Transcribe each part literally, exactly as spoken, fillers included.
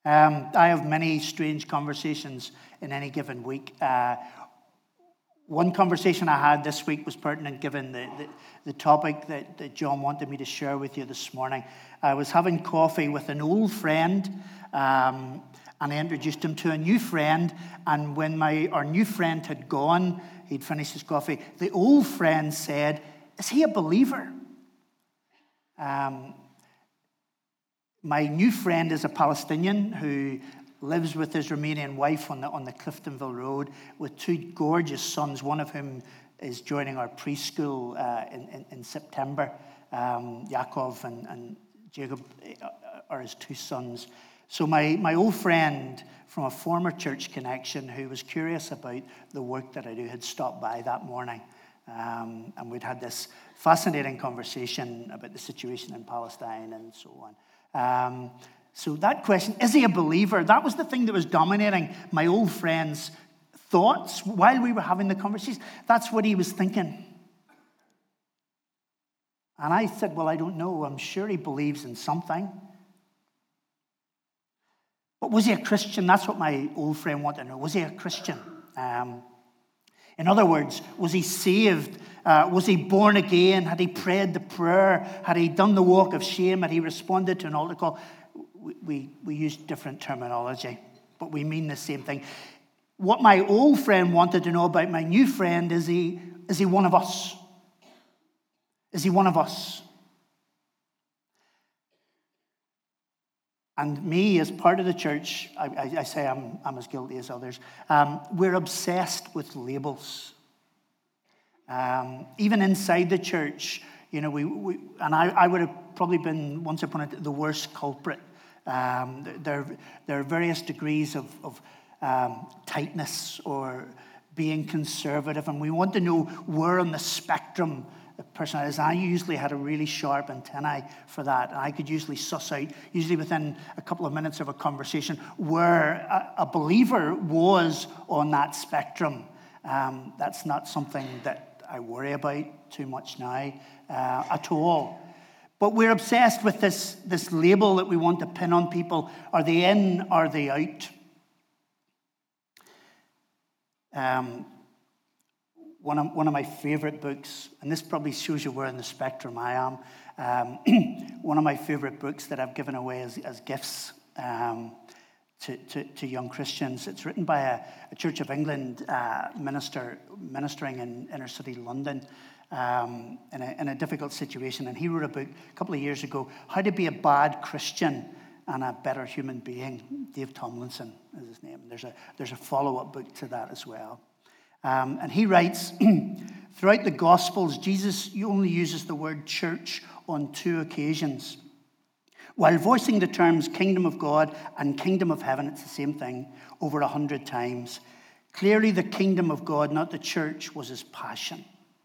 Um, I have many strange conversations in any given week. Uh, one conversation I had this week was pertinent given the, the, the topic that, that John wanted me to share with you this morning. I was having coffee with an old friend, um, and I introduced him to a new friend. And when my our new friend had gone, he'd finished his coffee, the old friend said, "Is he a believer?" Um, my new friend is a Palestinian who lives with his Romanian wife on the on the Cliftonville Road with two gorgeous sons, one of whom is joining our preschool uh, in, in, in September. Um, Yaakov and, and Jacob are his two sons. So my, my old friend from a former church connection who was curious about the work that I do had stopped by that morning. Um, and we'd had this fascinating conversation about the situation in Palestine and so on. Um, so that question, is he a believer? That was the thing that was dominating my old friend's thoughts while we were having the conversation. That's what he was thinking. And I said, well, I don't know. I'm sure he believes in something. But was he a Christian? That's what my old friend wanted to know. Was he a Christian? Um, in other words, was he saved? Uh, was he born again? Had he prayed the prayer? Had he done the walk of shame? Had he responded to an altar call? We, we, we use different terminology, but we mean the same thing. What my old friend wanted to know about my new friend, is he, is he one of us? Is he one of us? And me, as part of the church, I, I, I say I'm, I'm as guilty as others. Um, we're obsessed with labels. Um, even inside the church, you know, we, we and I, I would have probably been, once upon a time, the worst culprit. Um, there, there are various degrees of, of um, tightness or being conservative, and we want to know where on the spectrum the person is. I usually had a really sharp antennae for that, and I could usually suss out, usually within a couple of minutes of a conversation, where a, a believer was on that spectrum. Um, that's not something that I worry about too much now uh, at all. But we're obsessed with this, this label that we want to pin on people. Are they in? Are they out? Um, one of, one of my favorite books, and this probably shows you where in the spectrum I am, um, one of my favorite books that I've given away as, as gifts um, to, to, to young Christians. It's written by a, a Church of England uh, minister ministering in inner city London um, in, a, in a difficult situation. And he wrote a book a couple of years ago, How to Be a Bad Christian and a Better Human Being. Dave Tomlinson is his name. There's a, there's a follow-up book to that as well. Um, and he writes, throughout the Gospels, Jesus only uses the word church on two occasions. While voicing the terms kingdom of God and kingdom of heaven, it's the same thing, over a hundred times. Clearly the kingdom of God, not the church, was his passion.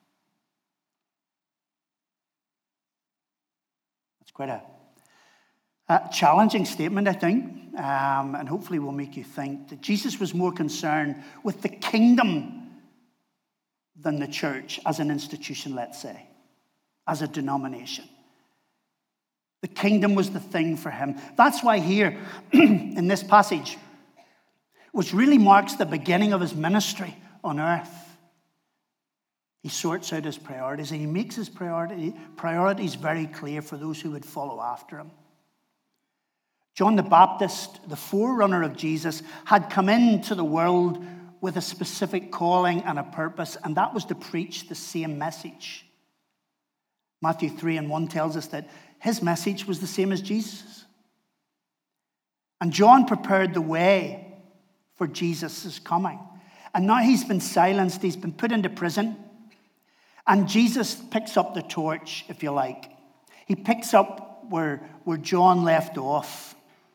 That's quite a, a challenging statement, I think, um, and hopefully will make you think that Jesus was more concerned with the kingdom than the church as an institution, let's say, as a denomination. The kingdom was the thing for him. That's why here in this passage, which really marks the beginning of his ministry on earth, he sorts out his priorities and he makes his priority, priorities very clear for those who would follow after him. John the Baptist, the forerunner of Jesus, had come into the world with a specific calling and a purpose, and that was to preach the same message. Matthew three and one tells us that his message was the same as Jesus. And John prepared the way for Jesus' coming. And now he's been silenced, he's been put into prison, and Jesus picks up the torch, if you like. He picks up where, where John left off.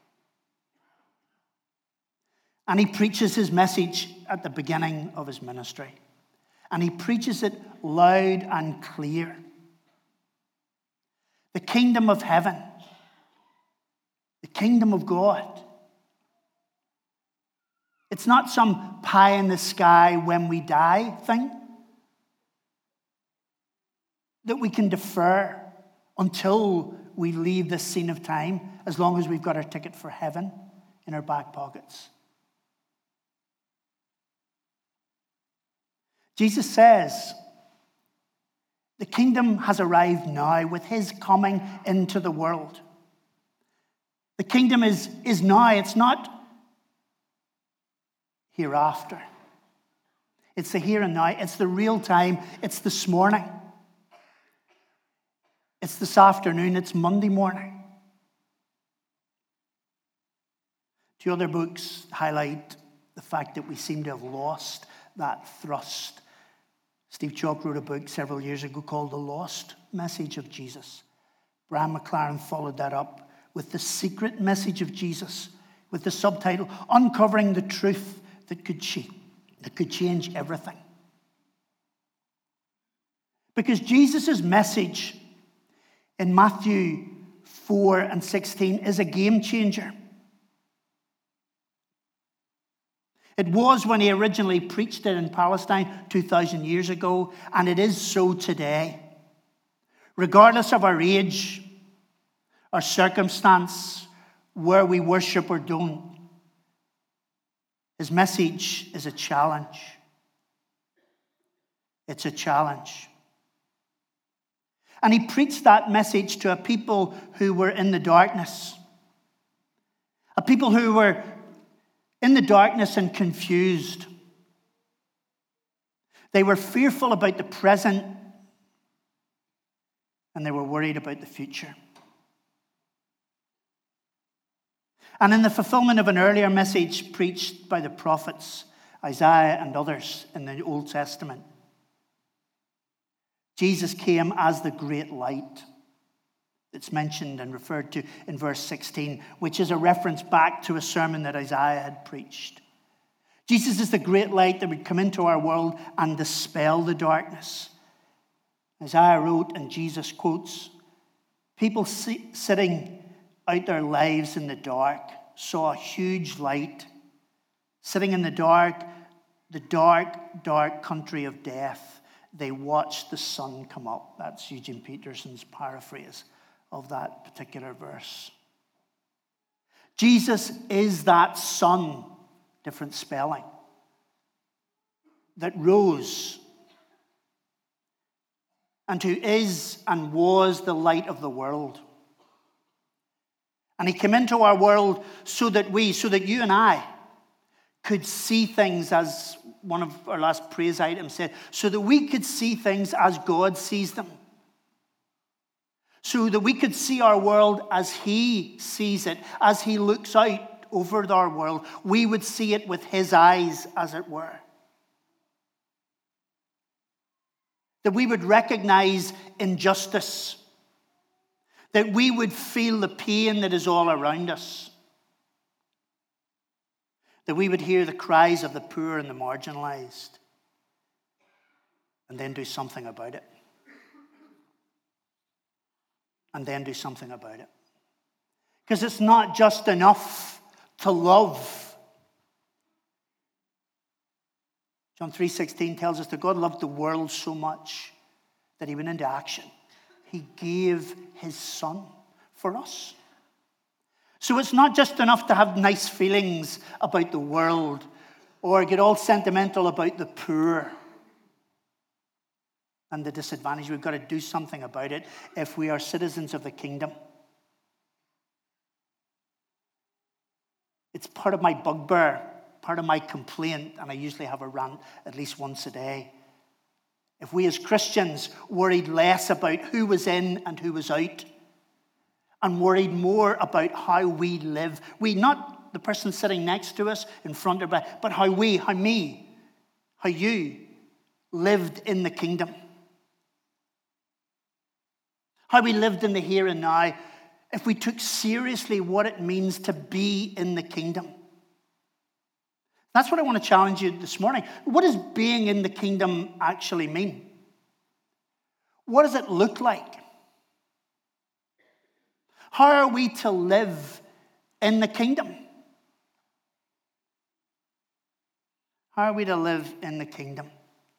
And he preaches his message at the beginning of his ministry. And he preaches it loud and clear. The kingdom of heaven. The kingdom of God. It's not some pie in the sky when we die thing that we can defer until we leave this scene of time, as long as we've got our ticket for heaven in our back pockets. Jesus says, the kingdom has arrived now with his coming into the world. The kingdom is, is now. It's not hereafter. It's the here and now. It's the real time. It's this morning. It's this afternoon. It's Monday morning. Two other books highlight the fact that we seem to have lost that thrust. Steve Chalk wrote a book several years ago called The Lost Message of Jesus. Brian McLaren followed that up with The Secret Message of Jesus, with the subtitle, Uncovering the Truth that could change, that could change everything. Because Jesus' message in Matthew four and sixteen is a game changer. It was when he originally preached it in Palestine two thousand years ago, and it is so today. Regardless of our age, our circumstance, where we worship or don't, his message is a challenge. It's a challenge. And he preached that message to a people who were in the darkness, a people who were in the darkness and confused. They were fearful about the present, and they were worried about the future. And in the fulfillment of an earlier message preached by the prophets, Isaiah and others in the Old Testament, Jesus came as the great light that's mentioned and referred to in verse sixteen, which is a reference back to a sermon that Isaiah had preached. Jesus is the great light that would come into our world and dispel the darkness. Isaiah wrote, and Jesus quotes, people see, sitting out their lives in the dark saw a huge light. Sitting in the dark, the dark, dark country of death, they watched the sun come up. That's Eugene Peterson's paraphrase of that particular verse. Jesus is that sun, different spelling, that rose and who is and was the light of the world. And he came into our world so that we, so that you and I could see things, as one of our last praise items said, so that we could see things as God sees them. So that we could see our world as he sees it, as he looks out over our world. We would see it with his eyes, as it were. That we would recognize injustice. That we would feel the pain that is all around us. That we would hear the cries of the poor and the marginalized. And then do something about it. And then do something about it. Because it's not just enough to love. John three sixteen tells us that God loved the world so much that he went into action. He gave his son for us. So it's not just enough to have nice feelings about the world or get all sentimental about the poor and the disadvantage. We've got to do something about it if we are citizens of the kingdom. It's part of my bugbear, part of my complaint, and I usually have a rant at least once a day. If we as Christians worried less about who was in and who was out, and worried more about how we live, we, not the person sitting next to us, in front of us, but how we, how me, how you lived in the kingdom. How we lived in the here and now, if we took seriously what it means to be in the kingdom. That's what I want to challenge you this morning. What does being in the kingdom actually mean? What does it look like? How are we to live in the kingdom? How are we to live in the kingdom?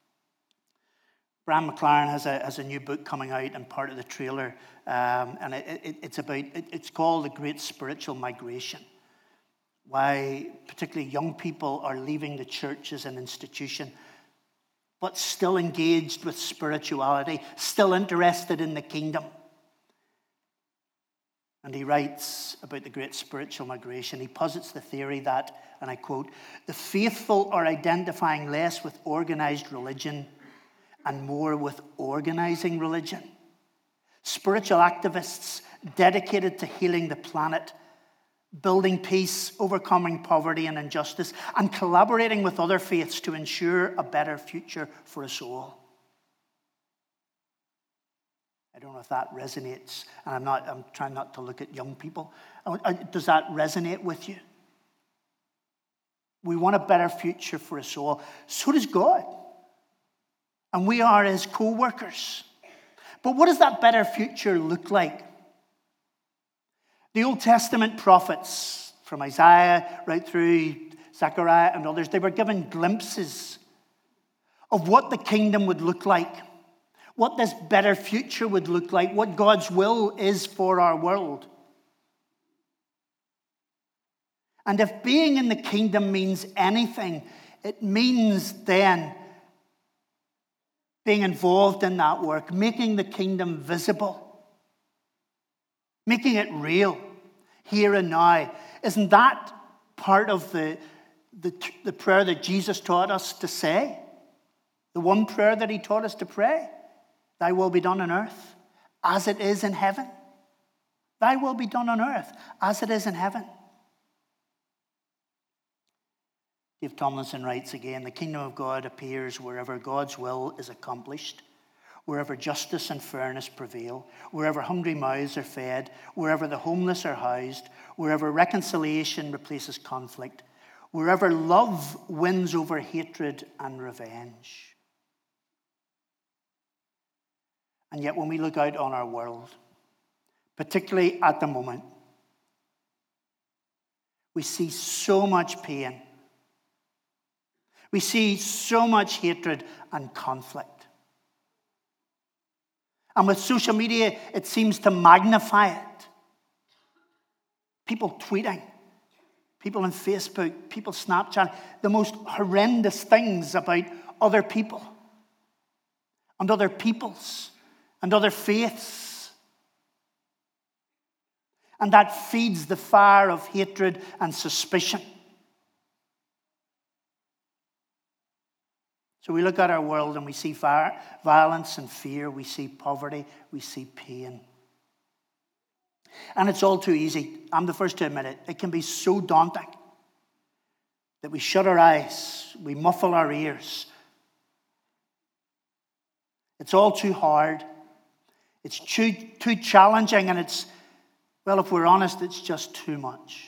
Brian McLaren has a, has a new book coming out, and part of the trailer, um, and it, it, it's about, it, it's called The Great Spiritual Migration. why particularly young people are leaving the church as an institution, but still engaged with spirituality, still interested in the kingdom. And he writes about the great spiritual migration. He posits the theory that, and I quote, "the faithful are identifying less with organized religion and more with organizing religion. Spiritual activists dedicated to healing the planet, building peace, overcoming poverty and injustice, and collaborating with other faiths to ensure a better future for us all." I don't know if that resonates, and I'm not. I'm trying not to look at young people. Does that resonate with you? We want a better future for us all. So does God, and we are His co-workers. But what does that better future look like? The Old Testament prophets, from Isaiah right through Zechariah and others, they were given glimpses of what the kingdom would look like, what this better future would look like, what God's will is for our world. And if being in the kingdom means anything, it means then being involved in that work, making the kingdom visible, making it real, here and now. Isn't that part of the, the, the prayer that Jesus taught us to say? The one prayer that He taught us to pray? Thy will be done on earth as it is in heaven. Thy will be done on earth as it is in heaven. Dave Tomlinson writes again, "The kingdom of God appears wherever God's will is accomplished, wherever justice and fairness prevail, wherever hungry mouths are fed, wherever the homeless are housed, wherever reconciliation replaces conflict, wherever love wins over hatred and revenge." And yet when we look out on our world, particularly at the moment, we see so much pain. We see so much hatred and conflict. And with social media, it seems to magnify it. People tweeting, people on Facebook, people Snapchatting, the most horrendous things about other people and other peoples and other faiths. And that feeds the fire of hatred and suspicion. So we look at our world and we see fire, violence and fear. We see poverty. We see pain. And it's all too easy. I'm the first to admit it. It can be so daunting that we shut our eyes. We muffle our ears. It's all too hard. It's too, too challenging. And it's, well, if we're honest, it's just too much.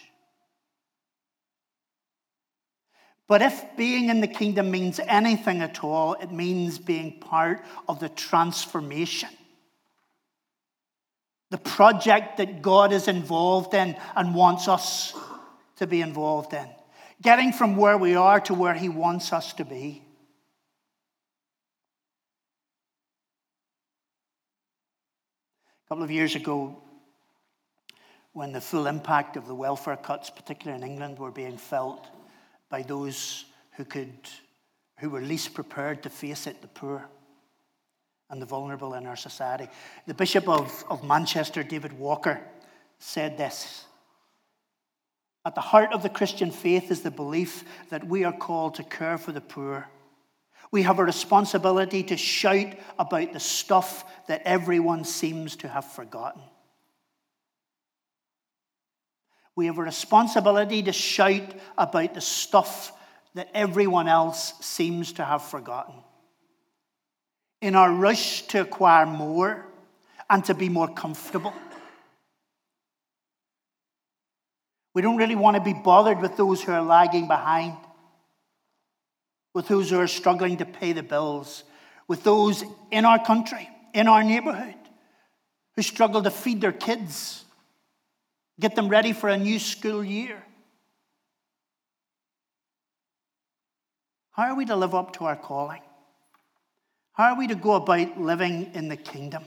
But if being in the kingdom means anything at all, it means being part of the transformation. The project that God is involved in and wants us to be involved in. Getting from where we are to where He wants us to be. A couple of years ago, when the full impact of the welfare cuts, particularly in England, were being felt by those who could, who were least prepared to face it, the poor and the vulnerable in our society. The Bishop of, of Manchester, David Walker, said this: "At the heart of the Christian faith is the belief that we are called to care for the poor. We have a responsibility to shout about the stuff that everyone seems to have forgotten. We have a responsibility to shout about the stuff that everyone else seems to have forgotten. In our rush to acquire more and to be more comfortable, we don't really want to be bothered with those who are lagging behind, with those who are struggling to pay the bills, with those in our country, in our neighborhood, who struggle to feed their kids, get them ready for a new school year. How are we to live up to our calling? How are we to go about living in the kingdom?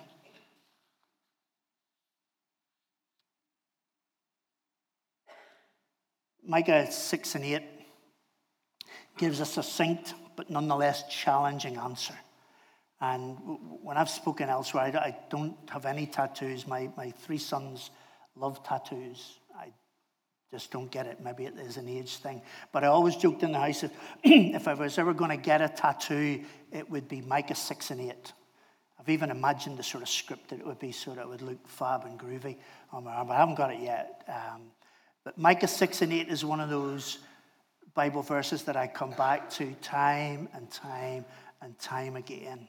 Micah six and eight gives a succinct but nonetheless challenging answer. And when I've spoken elsewhere, I don't have any tattoos. My, my three sons love tattoos. I just don't get it. Maybe it is an age thing. But I always joked in the house that if I was ever going to get a tattoo, it would be Micah six and eight. I've even imagined the sort of script that it would be so that it would look fab and groovy on my arm, but I haven't got it yet. Um, but Micah six and eight is one of those Bible verses that I come back to time and time and time again.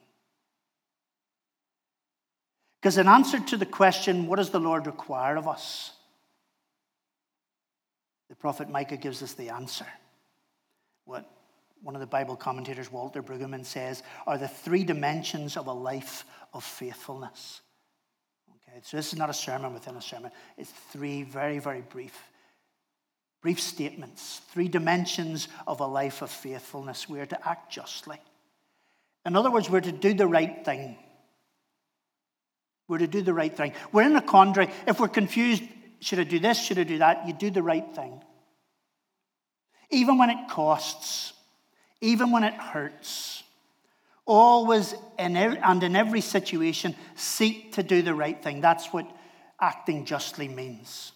Because in answer to the question, what does the Lord require of us? The prophet Micah gives us the answer. What one of the Bible commentators, Walter Brueggemann, says are the three dimensions of a life of faithfulness. Okay, so this is not a sermon within a sermon. It's three very, very brief, brief statements. Three dimensions of a life of faithfulness. We are to act justly. In other words, we're to do the right thing. We're to do the right thing. We're in a quandary. If we're confused, should I do this? Should I do that? You do the right thing. Even when it costs, even when it hurts, always in every, and in every situation, seek to do the right thing. That's what acting justly means.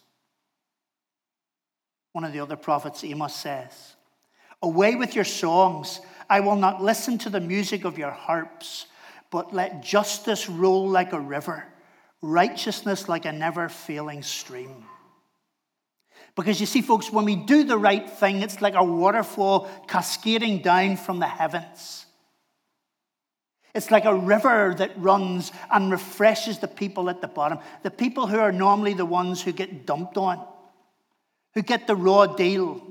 One of the other prophets, Amos, says, "Away with your songs. I will not listen to the music of your harps. But let justice roll like a river, righteousness like a never-failing stream." Because you see, folks, when we do the right thing, it's like a waterfall cascading down from the heavens. It's like a river that runs and refreshes the people at the bottom, the people who are normally the ones who get dumped on, who get the raw deal,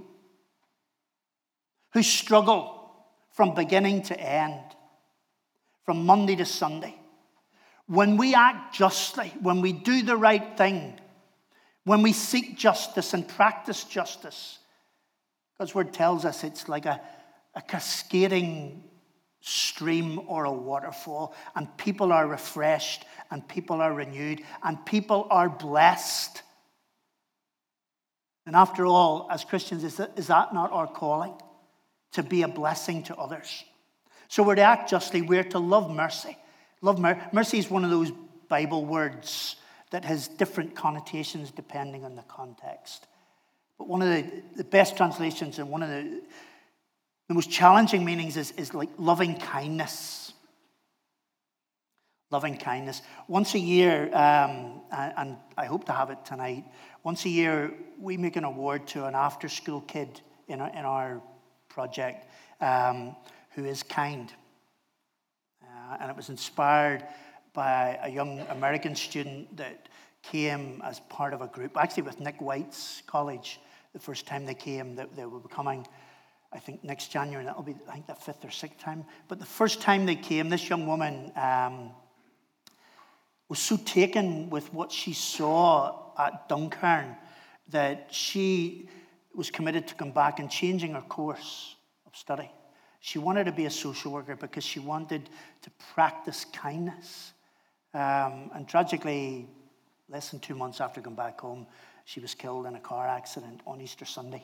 who struggle from beginning to end. From Monday to Sunday. When we act justly, when we do the right thing, when we seek justice and practice justice, God's word tells us it's like a, a cascading stream or a waterfall, and people are refreshed, and people are renewed, and people are blessed. And after all, as Christians, is that, is that not our calling? To be a blessing to others. So we're to act justly. We're to love mercy. Love mer- mercy is one of those Bible words that has different connotations depending on the context. But one of the, the best translations and one of the, the most challenging meanings is, is like loving kindness. Loving kindness. Once a year, um, and, and I hope to have it tonight, once a year we make an award to an after-school kid in our, in our project. Um, who is kind. Uh, and it was inspired by a young American student that came as part of a group, actually with Nick White's college, the first time they came. They, they will be coming, I think, next January, and that'll be, I think, the fifth or sixth time. But the first time they came, this young woman um, was so taken with what she saw at Duncairn that she was committed to come back and changing her course of study. She wanted to be a social worker because she wanted to practice kindness. Um, and tragically, less than two months after going back home, she was killed in a car accident on Easter Sunday.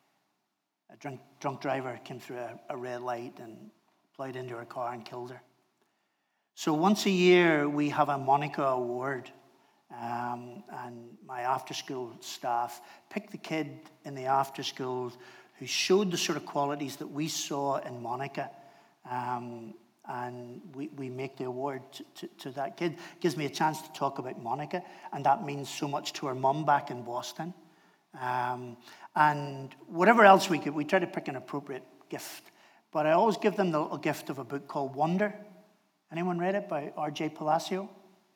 A drunk, drunk driver came through a, a red light and plowed into her car and killed her. So once a year, we have a Monica Award. Um, and my after-school staff pick the kid in the after-school who showed the sort of qualities that we saw in Monica. Um, and we, we make the award to, to, to that kid. It gives me a chance to talk about Monica, and that means so much to her mum back in Boston. Um, and whatever else we could, we try to pick an appropriate gift. But I always give them the little gift of a book called Wonder. Anyone read it, by R J Palacio?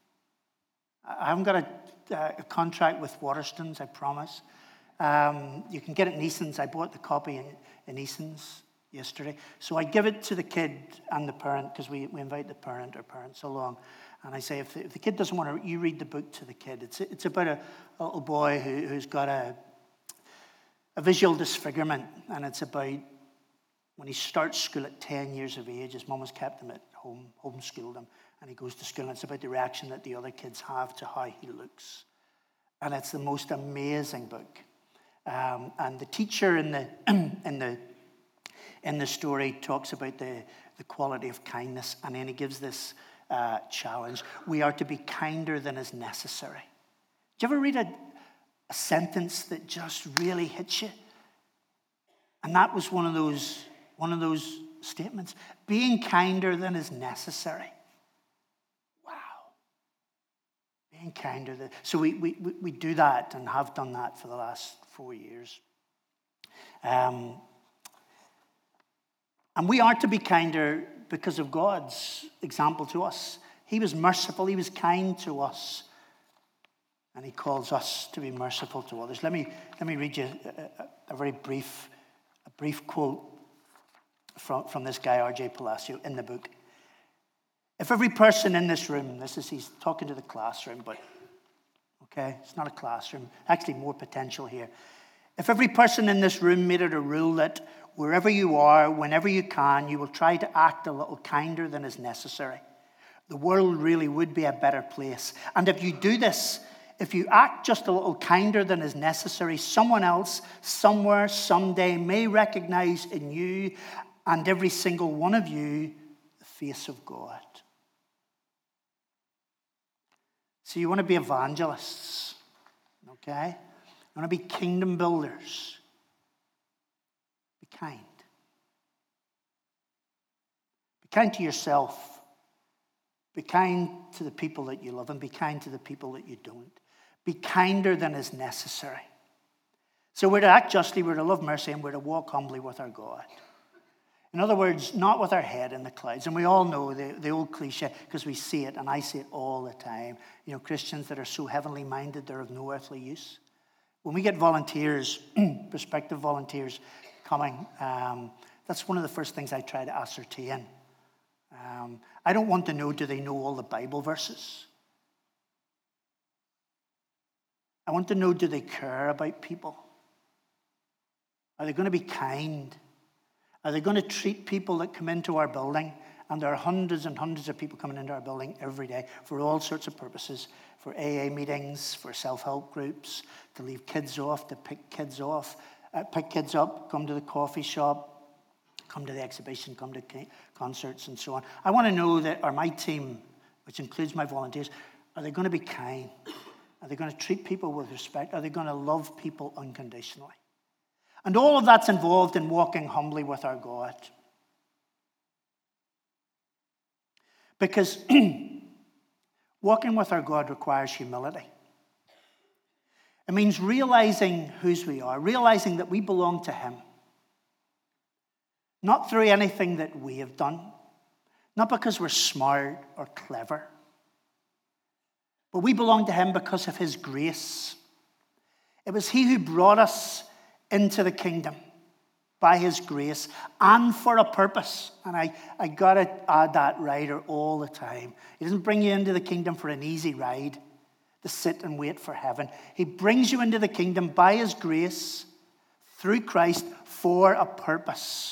I haven't got a, a contract with Waterstones, I promise. Um, you can get it in Eason's. I bought the copy in, in Eason's yesterday. So I give it to the kid and the parent, because we, we invite the parent or parents along. And I say, if the, if the kid doesn't want to, you read the book to the kid. It's it's about a, a little boy who, who's got a, a visual disfigurement. And it's about when he starts school at ten years of age, his mum has kept him at home, homeschooled him. And he goes to school, and it's about the reaction that the other kids have to how he looks. And it's the most amazing book. Um, and the teacher in the in the in the story talks about the, the quality of kindness, and then he gives this uh, challenge. We are to be kinder than is necessary. Do you ever read a, a sentence that just really hits you? And that was one of those one of those statements. Being kinder than is necessary. Wow. Being kinder than. So we, we, we do that and have done that for the last four years. Um, and we are to be kinder because of God's example to us. He was merciful. He was kind to us. And he calls us to be merciful to others. Let me, let me read you a, a, a very brief, a brief quote from, from this guy, R J Palacio, in the book. If every person in this room, this is, he's talking to the classroom, but, okay, it's not a classroom, actually more potential here. If every person in this room made it a rule that wherever you are, whenever you can, you will try to act a little kinder than is necessary, the world really would be a better place. And if you do this, if you act just a little kinder than is necessary, someone else, somewhere, someday may recognize in you and every single one of you the face of God. So you want to be evangelists, okay? You want to be kingdom builders. Be kind. Be kind to yourself. Be kind to the people that you love, and be kind to the people that you don't. Be kinder than is necessary. So we're to act justly, we're to love mercy, and we're to walk humbly with our God. In other words, not with our head in the clouds. And we all know the, the old cliche, because we see it, and I see it all the time. You know, Christians that are so heavenly minded, they're of no earthly use. When we get volunteers, prospective volunteers coming, um, that's one of the first things I try to ascertain. Um, I don't want to know, do they know all the Bible verses? I want to know, do they care about people? Are they going to be kind? Are they going to treat people that come into our building? And there are hundreds and hundreds of people coming into our building every day for all sorts of purposes, for A A meetings, for self-help groups, to leave kids off, to pick kids off, uh, pick kids up, come to the coffee shop, come to the exhibition, come to concerts, and so on. I want to know that, or my team, which includes my volunteers, are they going to be kind? Are they going to treat people with respect? Are they going to love people unconditionally? And all of that's involved in walking humbly with our God. Because walking with our God requires humility. It means realizing whose we are, realizing that we belong to Him. Not through anything that we have done, not because we're smart or clever, but we belong to Him because of His grace. It was He who brought us into the kingdom by His grace and for a purpose. And I, I got to add that rider all the time. He doesn't bring you into the kingdom for an easy ride to sit and wait for heaven. He brings you into the kingdom by His grace through Christ for a purpose.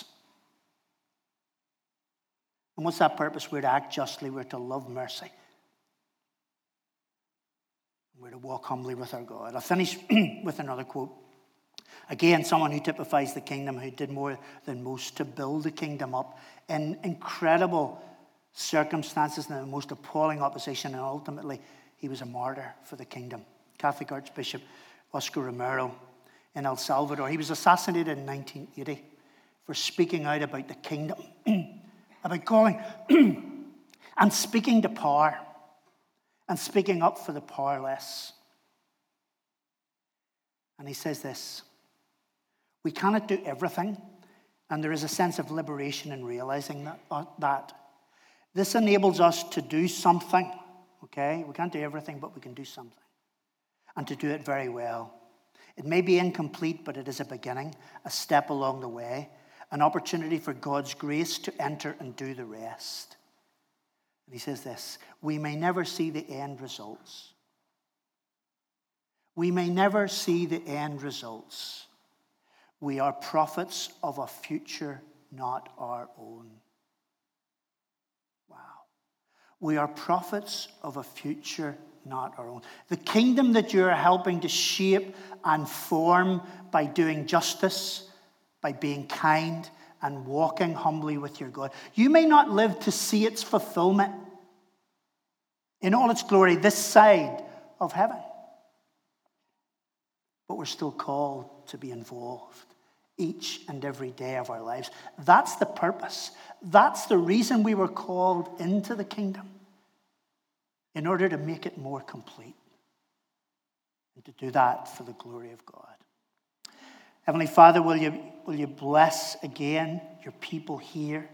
And what's that purpose? We're to act justly. We're to love mercy. We're to walk humbly with our God. I'll finish with another quote. Again, someone who typifies the kingdom, who did more than most to build the kingdom up in incredible circumstances and the most appalling opposition, and ultimately he was a martyr for the kingdom. Catholic Archbishop Oscar Romero in El Salvador. He was assassinated in nineteen eighty for speaking out about the kingdom, about calling and speaking to power and speaking up for the powerless. And he says this: we cannot do everything, and there is a sense of liberation in realizing that. Uh, that. This enables us to do something, okay? We can't do everything, but we can do something, and to do it very well. It may be incomplete, but it is a beginning, a step along the way, an opportunity for God's grace to enter and do the rest. And he says this: we may never see the end results. We may never see the end results. We are prophets of a future not our own. Wow. We are prophets of a future not our own. The kingdom that you're helping to shape and form by doing justice, by being kind, and walking humbly with your God. You may not live to see its fulfillment in all its glory this side of heaven, but we're still called to be involved each and every day of our lives. That's the purpose. That's the reason we were called into the kingdom, in order to make it more complete and to do that for the glory of God. Heavenly Father, will you, will you bless again your people here,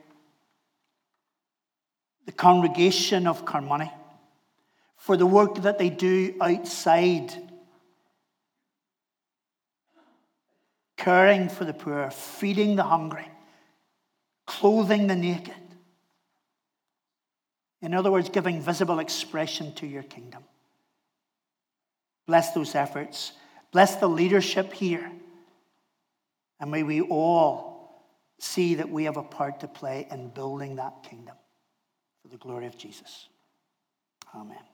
the congregation of Carmoney, for the work that they do outside, caring for the poor, feeding the hungry, clothing the naked. In other words, giving visible expression to your kingdom. Bless those efforts. Bless the leadership here. And may we all see that we have a part to play in building that kingdom for the glory of Jesus. Amen.